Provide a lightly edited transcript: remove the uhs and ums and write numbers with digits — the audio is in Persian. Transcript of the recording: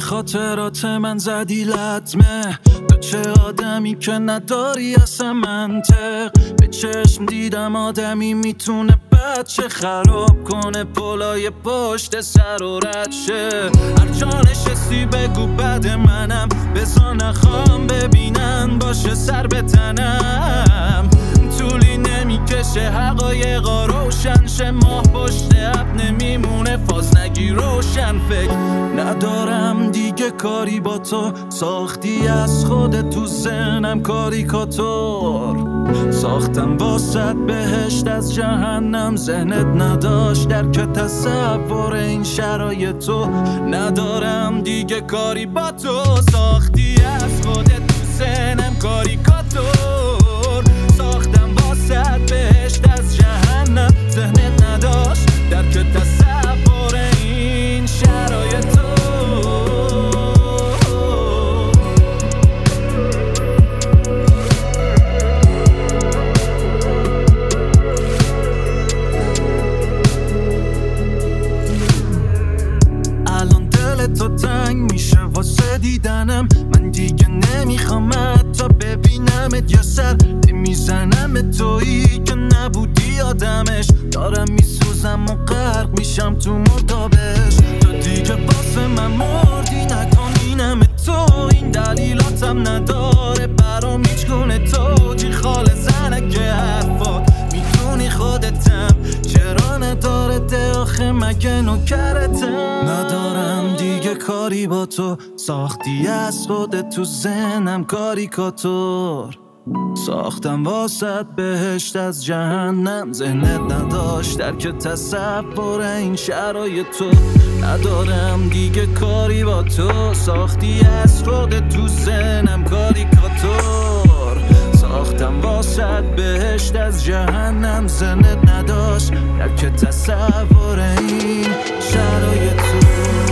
خاطرات من زدی لطمه. تو چه آدمی که نداری اصلا منطق. به چشم دیدم آدمی میتونه بچه خراب کنه پلای پشت سر و رد شه. هر جا نشستی بگو بد منم، بزا نخوام ببینن باشه سر به تنم. طولی نمیکشه حقایقا روشن شه، ماه پشت اب نمیمونه فاز نگی روشن. فکر ندارم دیگه کاری با تو، ساختی از خودت تو ذهنم کاریکاتور. ساختم واسط بهشت از جهنم، ذهنت نداشت درک تصور این شرایط تو. ندارم دیگه کاری با تو، ساختی از خودت تو ذهنم کاریکاتور. ساختم واسط بهشت از جهنم، ذهنت نداشت درک تصور این شرایط تو. تو تنگ میشه واسه دیدنم، من دیگه نمیخوام تا ببینمت یا سر نمیزنم. تویی که نبودی آدمش، دارم میسوزم و غرق میشم تو مردابش. تو دیگه واسه من مردی، نکن اینم تو. این دلیلاتم نداره برام هیچ گونه توجی. خال زنک حرفات میدونی خودتم، چرا نداره ده آخه مگه نوکرتم. ندارم دیگه کاری با تو، ساختی از خودت تو ذهنم کاریکاتور. ساختم واسط بهشت از جهنم، ذهنت نداشت درک تصور این شرایط تو. ندارم دیگه کاری با تو، ساختی از خودت تو ذهنم کاریکاتور. ساختم واسط بهشت از جهنم، ذهنت نداشت درک تصور این شرایط تو.